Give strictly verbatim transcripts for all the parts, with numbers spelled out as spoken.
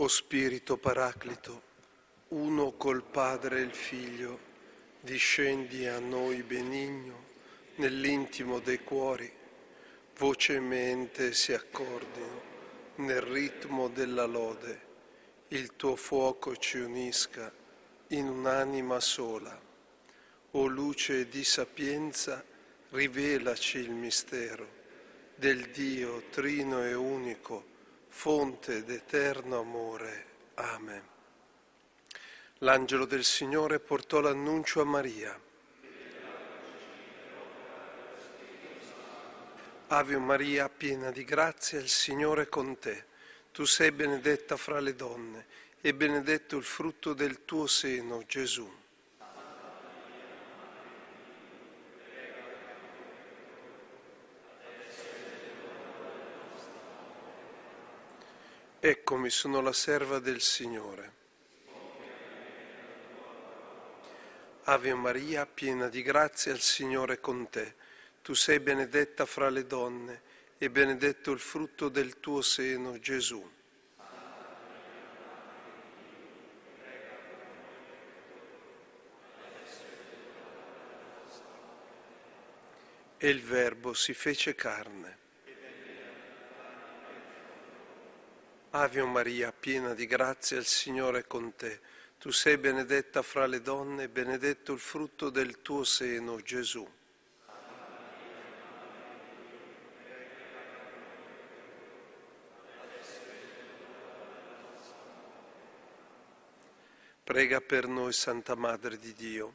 O Spirito Paraclito, uno col Padre e il Figlio, discendi a noi benigno nell'intimo dei cuori, voce e mente si accordino nel ritmo della lode, il tuo fuoco ci unisca in un'anima sola. O luce di sapienza, rivelaci il mistero del Dio trino e unico, fonte d'eterno amore. Amen. L'angelo del Signore portò l'annuncio a Maria. Ave Maria, piena di grazia, il Signore è con te. Tu sei benedetta fra le donne, e benedetto il frutto del tuo seno, Gesù. Eccomi, sono la serva del Signore. Ave Maria, piena di grazia, il Signore è con te. Tu sei benedetta fra le donne, e benedetto il frutto del tuo seno, Gesù. E il Verbo si fece carne. Ave Maria, piena di grazia, il Signore è con te. Tu sei benedetta fra le donne, e benedetto il frutto del tuo seno, Gesù. Prega per noi, Santa Madre di Dio.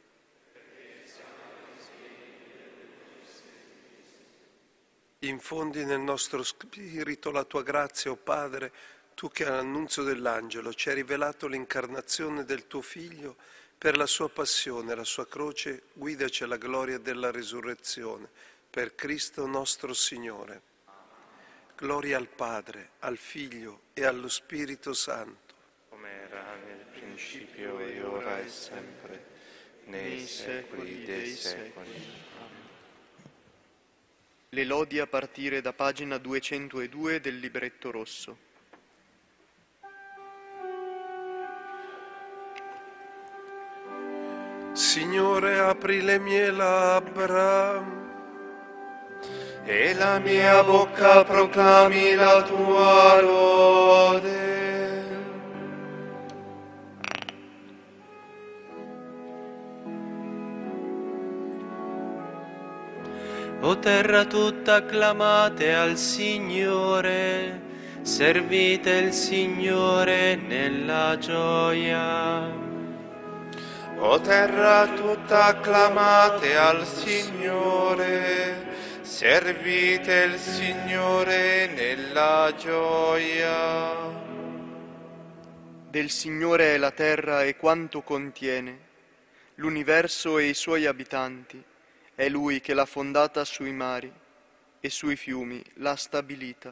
Infondi nel nostro spirito la tua grazia, o Padre, tu che all'annunzio dell'angelo ci hai rivelato l'incarnazione del tuo Figlio, per la sua passione e la sua croce, guidaci alla gloria della risurrezione, per Cristo nostro Signore. Gloria al Padre, al Figlio e allo Spirito Santo. Come era nel principio e ora e sempre, nei secoli dei secoli. Le lodi a partire da pagina duecentodue del libretto rosso. Signore, apri le mie labbra, e la mia bocca proclami la tua lode. O terra tutta acclamate al Signore, servite il Signore nella gioia. O terra tutta acclamate al Signore, servite il Signore nella gioia. Del Signore è la terra e quanto contiene, l'universo e i suoi abitanti. È Lui che l'ha fondata sui mari e sui fiumi l'ha stabilita.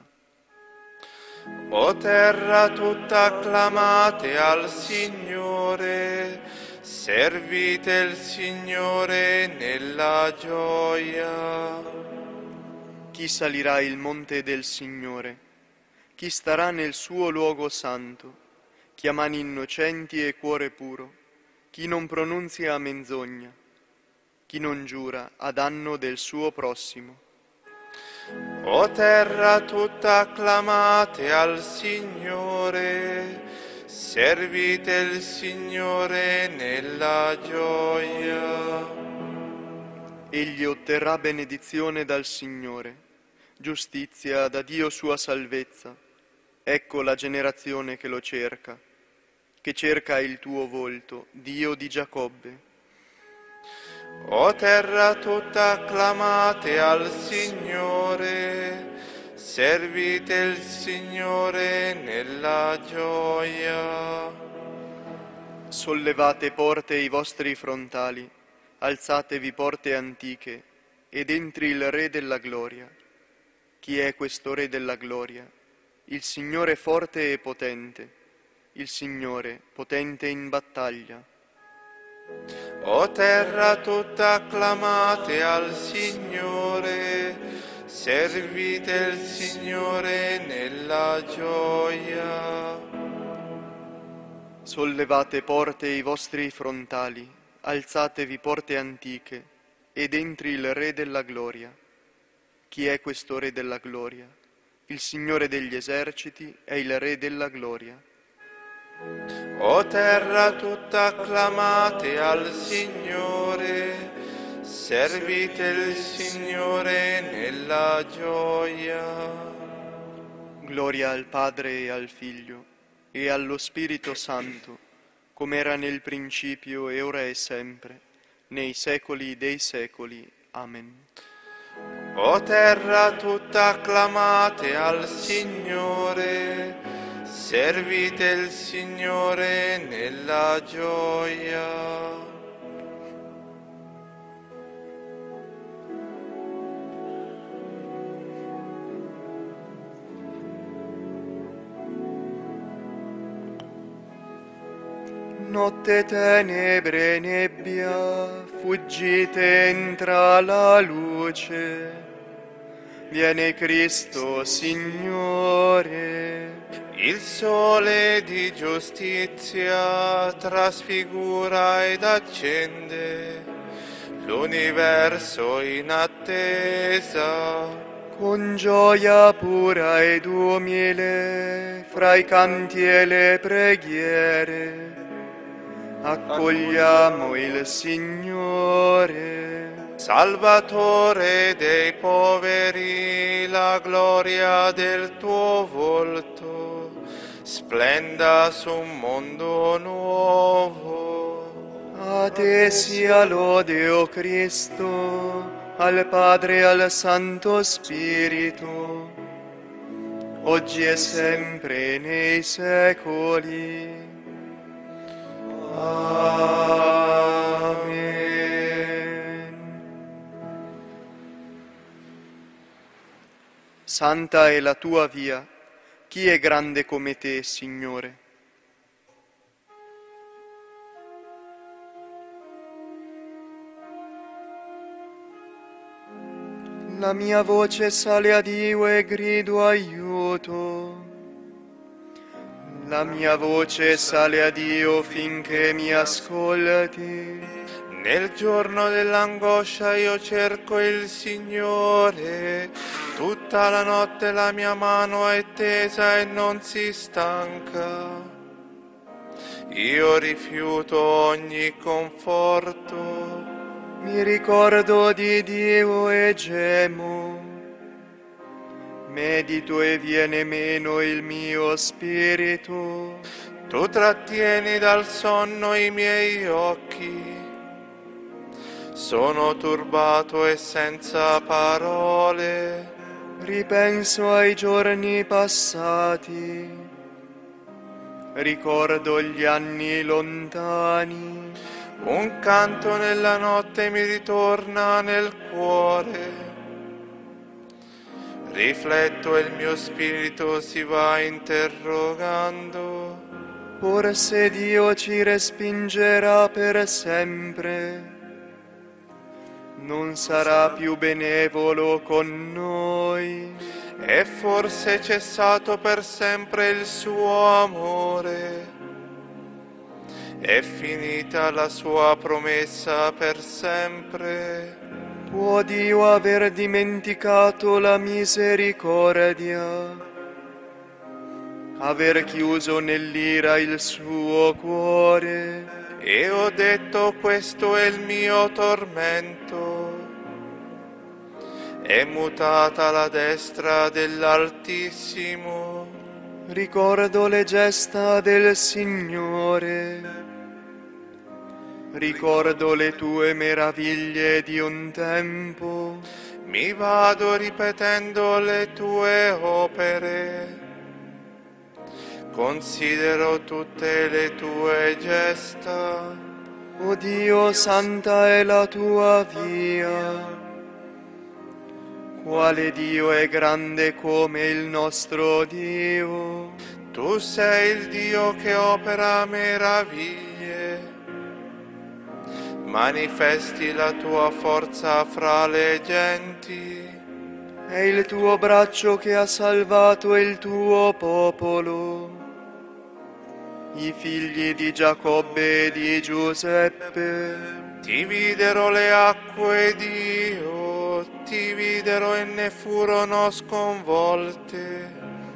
O terra tutta acclamate al Signore, servite il Signore nella gioia. Chi salirà il monte del Signore? Chi starà nel suo luogo santo? Chi ha mani innocenti e cuore puro? Chi non pronunzia menzogna? Chi non giura a danno del suo prossimo. O terra tutta acclamate al Signore, servite il Signore nella gioia. Egli otterrà benedizione dal Signore, giustizia da Dio sua salvezza. Ecco la generazione che lo cerca, che cerca il tuo volto, Dio di Giacobbe. O terra tutta acclamate al Signore, servite il Signore nella gioia. Sollevate porte i vostri frontali, alzatevi porte antiche, ed entri il Re della gloria. Chi è questo Re della gloria? Il Signore forte e potente, il Signore potente in battaglia. O terra tutta acclamate al Signore, servite il Signore nella gioia. Sollevate porte i vostri frontali, alzatevi porte antiche, ed entri il Re della Gloria. Chi è questo Re della Gloria? Il Signore degli eserciti è il Re della Gloria. O terra tutta acclamate al Signore, servite il Signore nella gioia. Gloria al Padre e al Figlio e allo Spirito Santo, come era nel principio e ora e sempre, nei secoli dei secoli. Amen. O terra tutta acclamate al Signore, servite il Signore nella gioia. Notte, tenebre, nebbia, fuggite, entra la luce. Viene Cristo, Signore. Il sole di giustizia trasfigura ed accende l'universo in attesa. Con gioia pura ed umile, fra i canti e le preghiere, accogliamo il Signore. Salvatore dei poveri, la gloria del tuo volto splenda su un mondo nuovo. A te sia lode, o Cristo, al Padre e al Santo Spirito, oggi e sempre nei secoli. Amen. Santa è la tua via, chi è grande come te, Signore? La mia voce sale a Dio e grido aiuto. La mia voce sale a Dio finché mi ascolti. Nel giorno dell'angoscia io cerco il Signore, tutta la notte la mia mano è tesa e non si stanca. Io rifiuto ogni conforto. Mi ricordo di Dio e gemo. Medito e viene meno il mio spirito. Tu trattieni dal sonno i miei occhi. Sono turbato e senza parole. Ripenso ai giorni passati. Ricordo gli anni lontani. Un canto nella notte mi ritorna nel cuore. Rifletto e il mio spirito si va interrogando. Forse Dio ci respingerà per sempre. Non sarà più benevolo con noi. E forse è cessato per sempre il suo amore. È finita la sua promessa per sempre. Può Dio aver dimenticato la misericordia, aver chiuso nell'ira il suo cuore? E ho detto: questo è il mio tormento. È mutata la destra dell'Altissimo. Ricordo le gesta del Signore. Ricordo le tue meraviglie di un tempo. Mi vado ripetendo le tue opere. Considero tutte le tue gesta. O Dio, santa è la tua via. Quale Dio è grande come il nostro Dio? Tu sei il Dio che opera meraviglie. Manifesti la tua forza fra le genti. È il tuo braccio che ha salvato il tuo popolo. i figli di Giacobbe e di Giuseppe. Ti videro le acque, Dio, ti videro e ne furono sconvolte.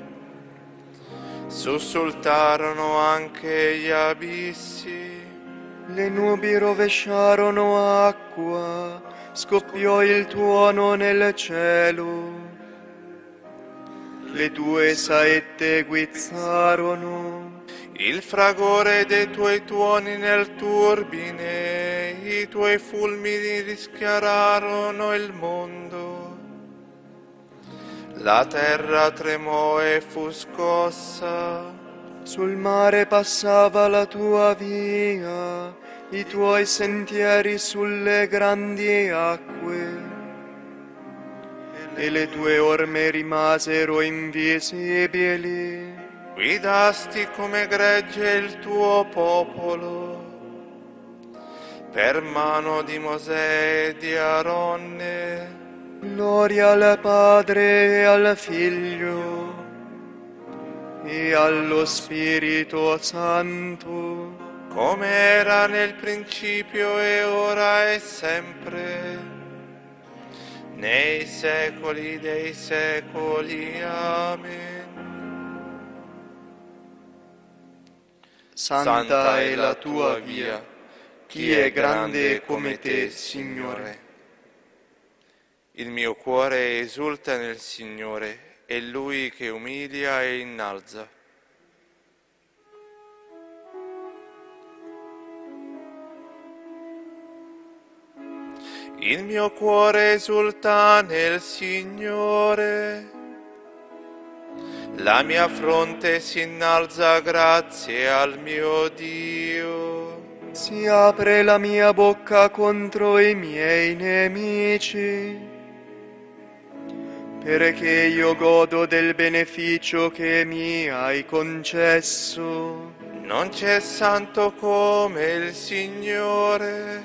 Sussultarono anche gli abissi. Le nubi rovesciarono acqua, scoppiò il tuono nel cielo. Le tue saette guizzarono. Il fragore dei tuoi tuoni nel turbine, i tuoi fulmini rischiararono il mondo. La terra tremò e fu scossa. Sul mare passava la tua via, i tuoi sentieri sulle grandi acque. E le tue orme rimasero invisibili. Guidasti come gregge il tuo popolo, per mano di Mosè e di Aronne. Gloria al Padre e al Figlio e allo Spirito Santo, come era nel principio e ora e sempre, nei secoli dei secoli. Amen. Santa è la tua via, chi è grande come te, Signore? Il mio cuore esulta nel Signore, è Lui che umilia e innalza. Il mio cuore esulta nel Signore, la mia fronte si innalza grazie al mio Dio. Si apre la mia bocca contro i miei nemici, perché io godo del beneficio che mi hai concesso. Non c'è santo come il Signore,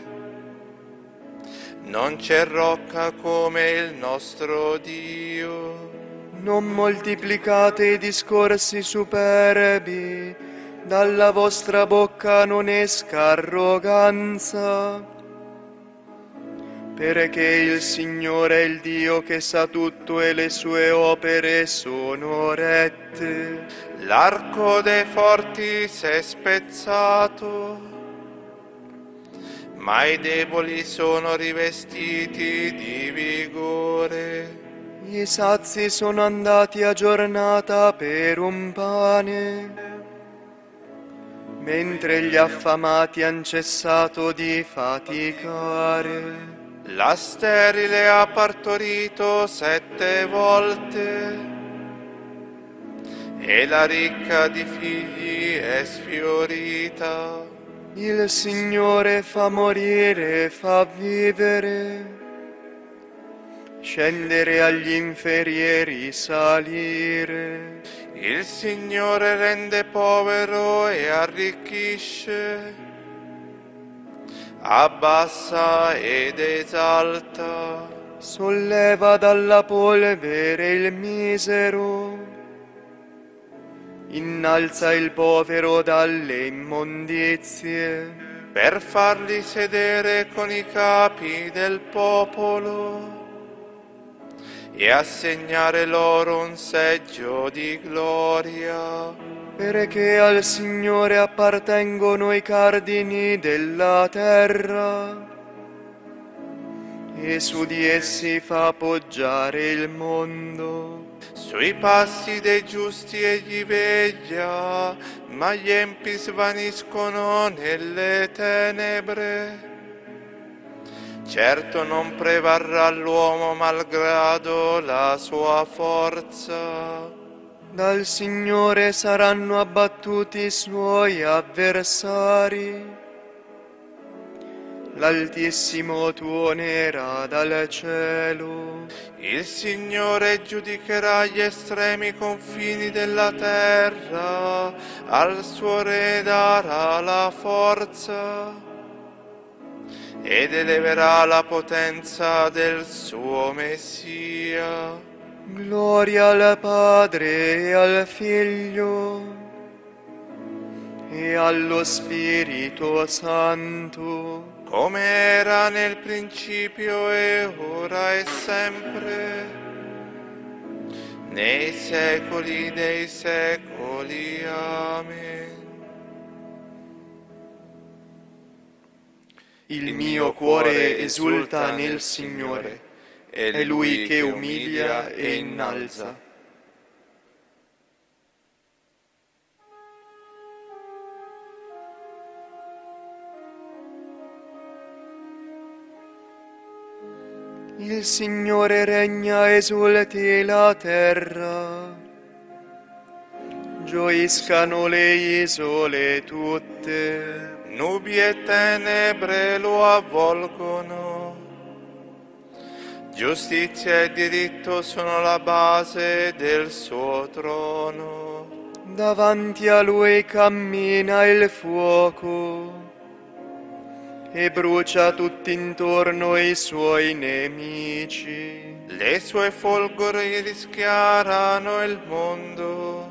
non c'è rocca come il nostro Dio. Non moltiplicate i discorsi superbi, dalla vostra bocca non esca arroganza, perché il Signore è il Dio che sa tutto e le sue opere sono rette. L'arco dei forti s'è spezzato, ma i deboli sono rivestiti di vigore. I sazi sono andati a giornata per un pane, mentre gli affamati han cessato di faticare. La sterile ha partorito sette volte, e la ricca di figli è sfiorita. Il Signore fa morire e fa vivere, scendere agli inferiori, salire. Il Signore rende povero e arricchisce, abbassa ed esalta. Solleva dalla polvere il misero, innalza il povero dalle immondizie, per farli sedere con i capi del popolo e assegnare loro un seggio di gloria. perché al Signore appartengono i cardini della terra, e su di essi fa poggiare il mondo. Sui passi dei giusti egli veglia, ma gli empi svaniscono nelle tenebre. Certo non prevarrà l'uomo malgrado la sua forza. Dal Signore saranno abbattuti i suoi avversari, l'Altissimo tuonerà dal cielo. Il Signore giudicherà gli estremi confini della terra, al suo re darà la forza ed eleverà la potenza del suo Messia. Gloria al Padre e al Figlio e allo Spirito Santo, come era nel principio e ora e sempre, nei secoli dei secoli. Amen. Il mio cuore esulta nel Signore, è Lui che umilia e innalza. Il Signore regna, esulti la terra, gioiscano le isole tutte, Nubi e tenebre lo avvolgono, giustizia e diritto sono la base del suo trono. davanti a Lui cammina il fuoco e brucia tutt'intorno i suoi nemici. Le sue folgori rischiarano il mondo,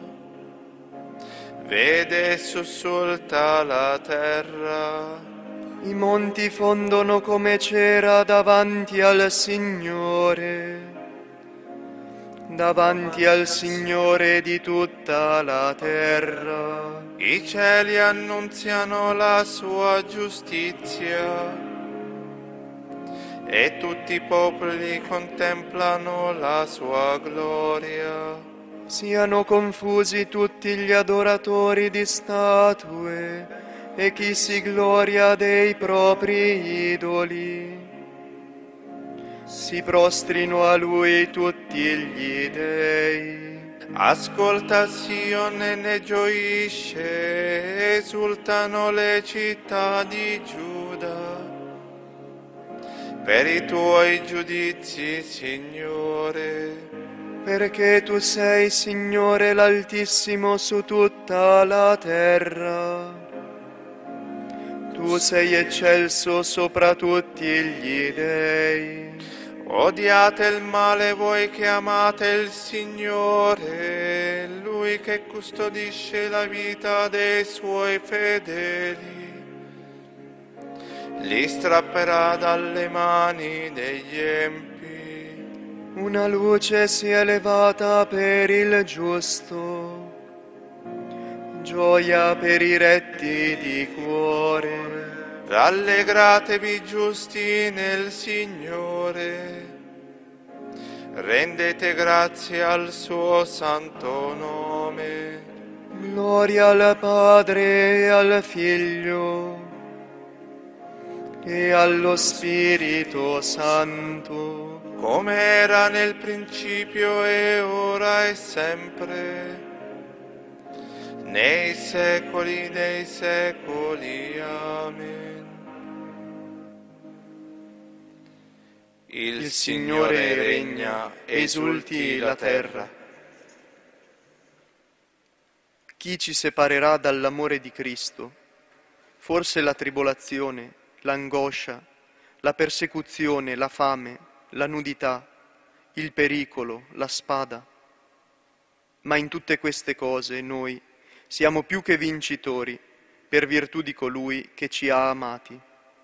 vede e sussulta la terra. I monti fondono come cera davanti al Signore, davanti al Signore di tutta la terra. I cieli annunziano la sua giustizia e tutti i popoli contemplano la sua gloria. Siano confusi tutti gli adoratori di statue e chi si gloria dei propri idoli. Si prostrino a Lui tutti gli dei. Ascolta Sion e ne gioisce, esultano le città di Giuda. Per i tuoi giudizi, Signore, Perché tu sei, Signore, l'Altissimo su tutta la terra. Tu sei eccelso sopra tutti gli dei. odiate il male voi che amate il Signore, Lui che custodisce la vita dei suoi fedeli. Li strapperà dalle mani degli empi. Una luce si è levata per il giusto, gioia per i retti di cuore. Rallegratevi giusti nel Signore, rendete grazie al suo santo nome. Gloria al Padre e al Figlio e allo Spirito Santo, come era nel principio e ora e sempre, nei secoli dei secoli. Amen. Il, il Signore Signore regna, esulti la terra. Chi ci separerà dall'amore di Cristo? Forse la tribolazione, l'angoscia, la persecuzione, la fame, la nudità, il pericolo, la spada. Ma in tutte queste cose noi siamo più che vincitori per virtù di colui che ci ha amati.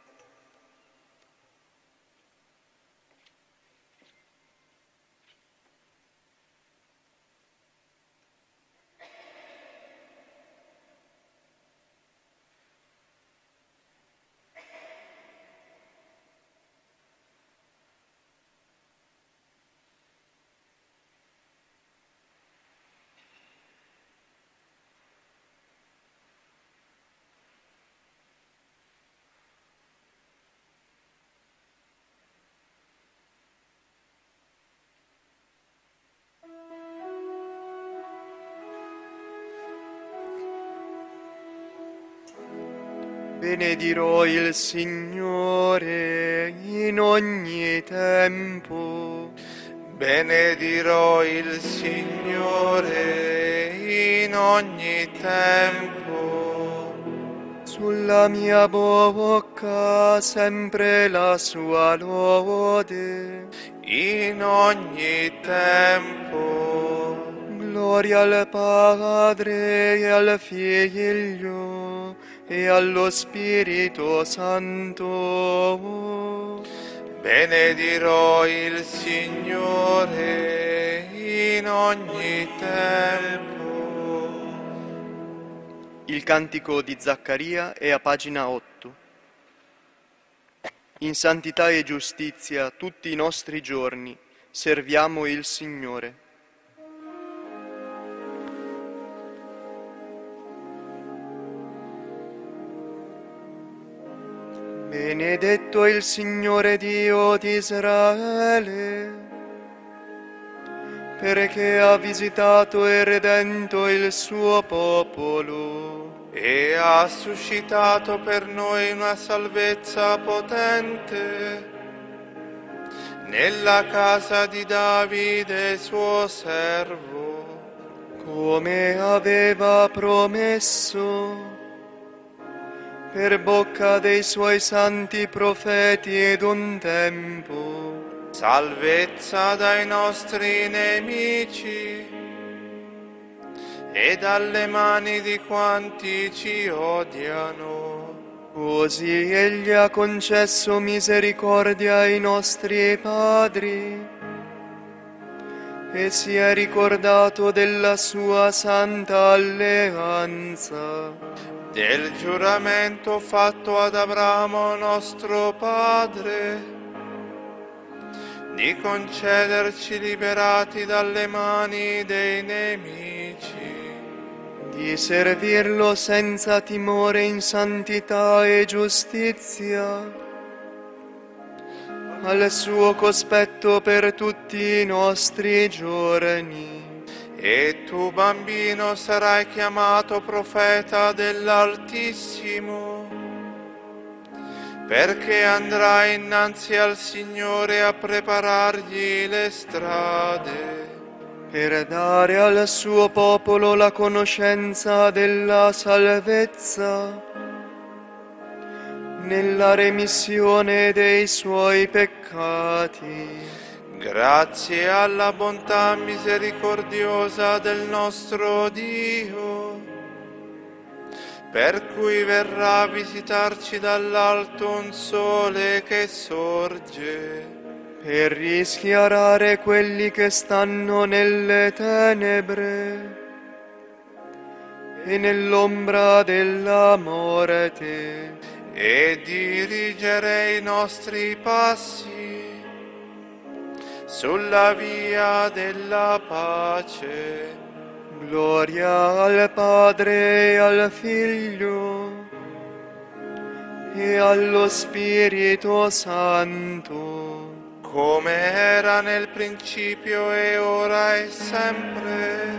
Benedirò il Signore in ogni tempo. Benedirò il Signore in ogni tempo. Sulla mia bocca sempre la sua lode. In ogni tempo. Gloria al Padre e al Figlio e allo Spirito Santo. Benedirò il Signore in ogni tempo. Il cantico di Zaccaria è a pagina otto. In santità e giustizia tutti i nostri giorni serviamo il Signore. Benedetto il Signore Dio di Israele, perché ha visitato e redento il suo popolo e ha suscitato per noi una salvezza potente nella casa di Davide suo servo, come aveva promesso per bocca dei suoi santi profeti ed un tempo. Salvezza dai nostri nemici e dalle mani di quanti ci odiano. Così egli ha concesso misericordia ai nostri padri e si è ricordato della sua santa alleanza, del giuramento fatto ad Abramo nostro padre, di concederci liberati dalle mani dei nemici, di servirlo senza timore in santità e giustizia, al suo cospetto per tutti i nostri giorni. E tu, bambino, sarai chiamato profeta dell'Altissimo, perché andrai innanzi al Signore a preparargli le strade, per dare al suo popolo la conoscenza della salvezza, nella remissione dei suoi peccati. Grazie alla bontà misericordiosa del nostro Dio, per cui verrà a visitarci dall'alto un sole che sorge, per rischiarare quelli che stanno nelle tenebre e nell'ombra della morte, e dirigere i nostri passi sulla via della pace. Gloria al Padre e al Figlio e allo Spirito Santo, come era nel principio e ora e sempre,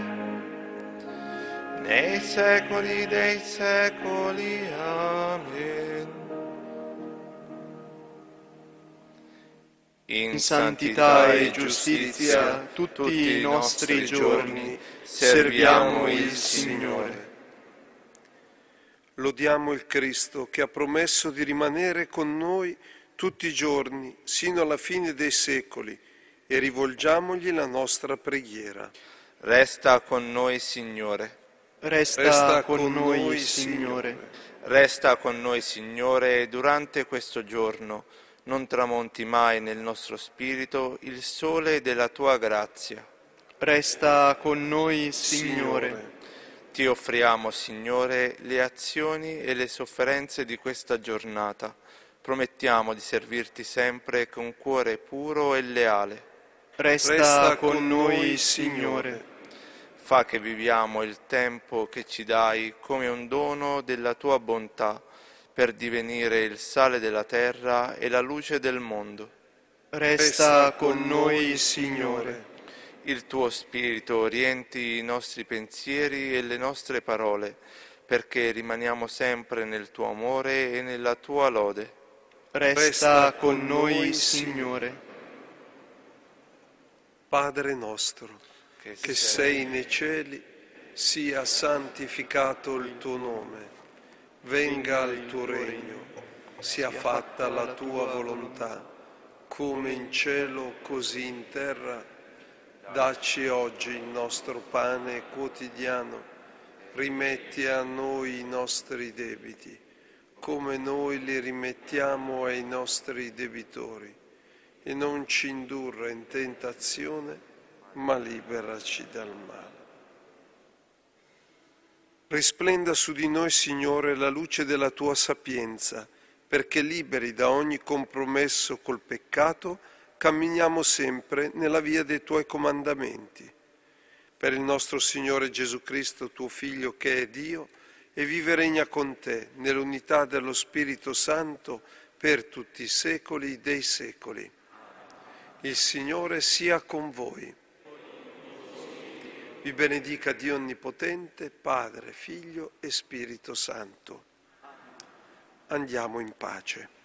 nei secoli dei secoli. Amen. In santità e giustizia tutti i nostri giorni serviamo il Signore. Lodiamo il Cristo che ha promesso di rimanere con noi tutti i giorni sino alla fine dei secoli e rivolgiamogli la nostra preghiera. Resta con noi, Signore. Resta, Resta con, con noi, noi, Signore. Signore. Resta con noi, Signore, e durante questo giorno non tramonti mai nel nostro spirito il sole della tua grazia. Resta con noi, Signore. Signore. Ti offriamo, Signore, le azioni e le sofferenze di questa giornata. Promettiamo di servirti sempre con cuore puro e leale. Resta, Resta con, con noi, noi, Signore. Fa che viviamo il tempo che ci dai come un dono della tua bontà, per divenire il sale della terra e la luce del mondo. Resta con noi, Signore. Il tuo Spirito orienti i nostri pensieri e le nostre parole, perché rimaniamo sempre nel tuo amore e nella tua lode. Resta con noi, Signore. Padre nostro, che sei nei cieli, sia santificato il tuo nome. Venga il tuo regno, sia fatta la tua volontà, come in cielo così in terra. Dacci oggi il nostro pane quotidiano, rimetti a noi i nostri debiti, come noi li rimettiamo ai nostri debitori, e non ci indurre in tentazione, ma liberaci dal male. Risplenda su di noi, Signore, la luce della tua sapienza, perché liberi da ogni compromesso col peccato, camminiamo sempre nella via dei tuoi comandamenti. Per il nostro Signore Gesù Cristo, tuo Figlio, che è Dio, e vive e regna con te, nell'unità dello Spirito Santo, per tutti i secoli dei secoli. Il Signore sia con voi. Vi benedica Dio Onnipotente, Padre, Figlio e Spirito Santo. Andiamo in pace.